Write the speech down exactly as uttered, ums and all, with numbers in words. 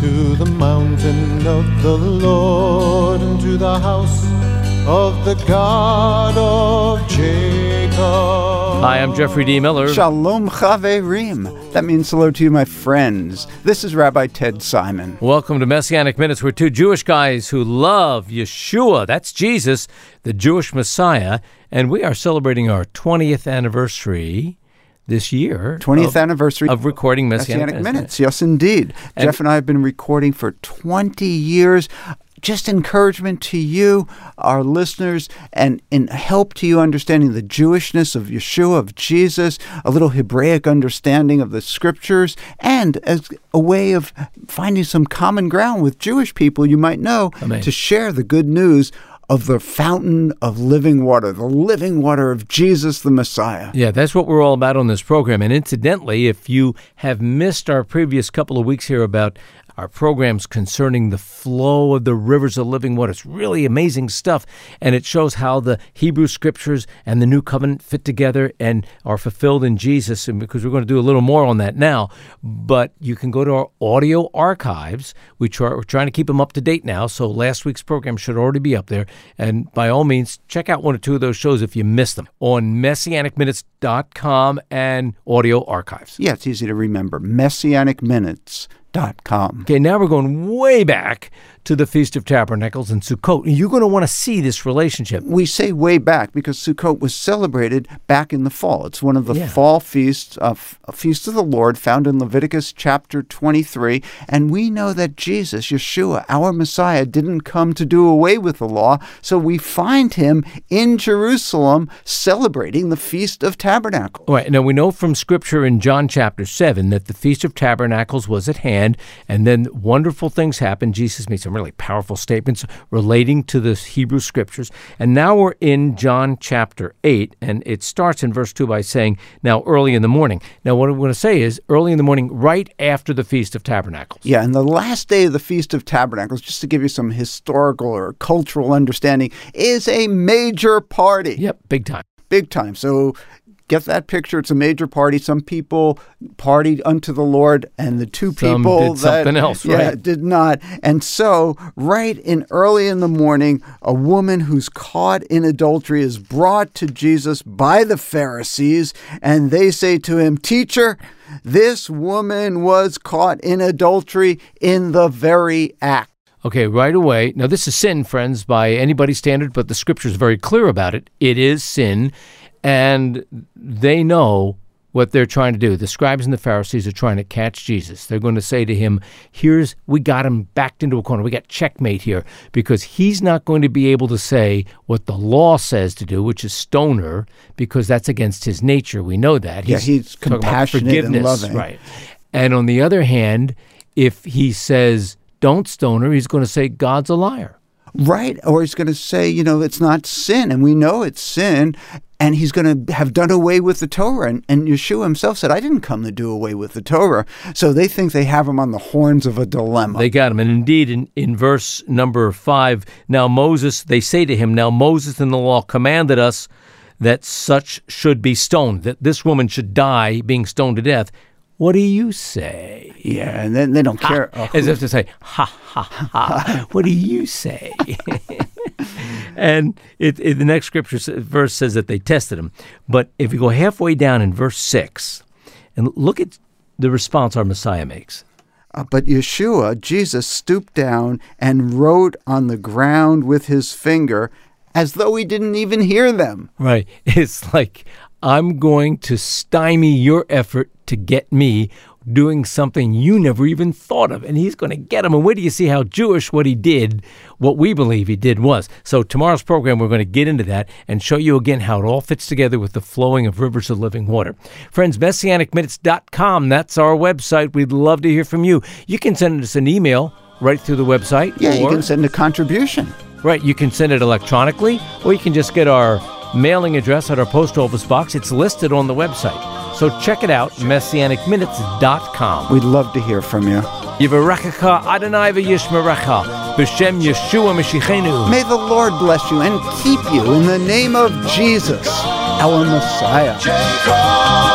to the mountain of the Lord, and to the house of the God of Jacob. Hi, I'm Jeffrey D. Miller. Shalom Chaverim. That means hello to you, my friends. This is Rabbi Ted Simon. Welcome to Messianic Minutes. We're two Jewish guys who love Yeshua. That's Jesus, the Jewish Messiah. And we are celebrating our twentieth anniversary this year. twentieth of, anniversary of recording Messianic, Messianic Minutes. Yes, indeed. And Jeff and I have been recording for twenty years. Just encouragement to you, our listeners, and in help to you understanding the Jewishness of Yeshua, of Jesus, a little Hebraic understanding of the Scriptures, and as a way of finding some common ground with Jewish people you might know. Amen. To share the good news of the fountain of living water, the living water of Jesus, the Messiah. Yeah, that's what we're all about on this program. And incidentally, if you have missed our previous couple of weeks here about our programs concerning the flow of the rivers of living water, it's really amazing stuff. And it shows how the Hebrew Scriptures and the New Covenant fit together and are fulfilled in Jesus. And because we're going to do a little more on that now. But you can go to our audio archives. We try, we're trying to keep them up to date now. So last week's program should already be up there. And by all means, check out one or two of those shows if you missed them on messianic minutes dot com and audio archives. Yeah, it's easy to remember. Messianic Minutes dot com. Okay, now we're going way back to the Feast of Tabernacles in Sukkot. You're going to want to see this relationship. We say way back because Sukkot was celebrated back in the fall. It's one of the yeah. fall feasts, of uh, Feast of the Lord, found in Leviticus chapter twenty-three. And we know that Jesus, Yeshua, our Messiah, didn't come to do away with the law. So we find him in Jerusalem celebrating the Feast of Tabernacles. All right. Now, we know from Scripture in John chapter seven that the Feast of Tabernacles was at hand, and then wonderful things happened. Jesus made some really powerful statements relating to the Hebrew Scriptures. And now we're in John chapter eight, and it starts in verse two by saying, now early in the morning. Now what I'm going to say is early in the morning, right after the Feast of Tabernacles. Yeah, and the last day of the Feast of Tabernacles, just to give you some historical or cultural understanding, is a major party. Yep, big time. Big time. So get that picture. It's a major party. Some people partied unto the Lord, and the two Some people did that something else, yeah, right? did not. And so, right in early in the morning, a woman who's caught in adultery is brought to Jesus by the Pharisees, and they say to him, "Teacher, this woman was caught in adultery in the very act." Okay, right away. Now, this is sin, friends, by anybody's standard, but the Scripture is very clear about it. It is sin. And they know what they're trying to do. The scribes and the Pharisees are trying to catch Jesus. They're going to say to him, here's, we got him backed into a corner. We got checkmate here, because he's not going to be able to say what the law says to do, which is stone her, because that's against his nature. We know that. He's, yeah, he's compassionate and loving. Right. And on the other hand, if he says, don't stone her, he's going to say God's a liar. Right. Or he's going to say, you know, it's not sin, and we know it's sin. And he's going to have done away with the Torah. And, and Yeshua himself said, I didn't come to do away with the Torah. So they think they have him on the horns of a dilemma. They got him. And indeed, in, in verse number five, now Moses, they say to him, now Moses in the law commanded us that such should be stoned, that this woman should die being stoned to death. What do you say? Yeah, and then they don't ha, care. Oh, as if to say, ha, ha, ha. What do you say? And it, it, the next scripture verse says that they tested him. But if you go halfway down in verse six, and look at the response our Messiah makes. Uh, but Yeshua, Jesus, stooped down and wrote on the ground with his finger as though he didn't even hear them. Right. It's like, I'm going to stymie your effort to get me doing something you never even thought of. And he's going to get him. And where do you see how Jewish what he did, what we believe he did was? So tomorrow's program, we're going to get into that and show you again how it all fits together with the flowing of rivers of living water. Friends, messianic minutes dot com, that's our website. We'd love to hear from you. You can send us an email right through the website. Yeah, or, you can send a contribution. Right, you can send it electronically, or you can just get our mailing address at our post office box. It's listed on the website. So check it out, messianic minutes dot com. We'd love to hear from you. Yivarechecha Adonai v'yishmerecha b'shem Yeshua Mashiachenu. May the Lord bless you and keep you in the name of Jesus, our Messiah.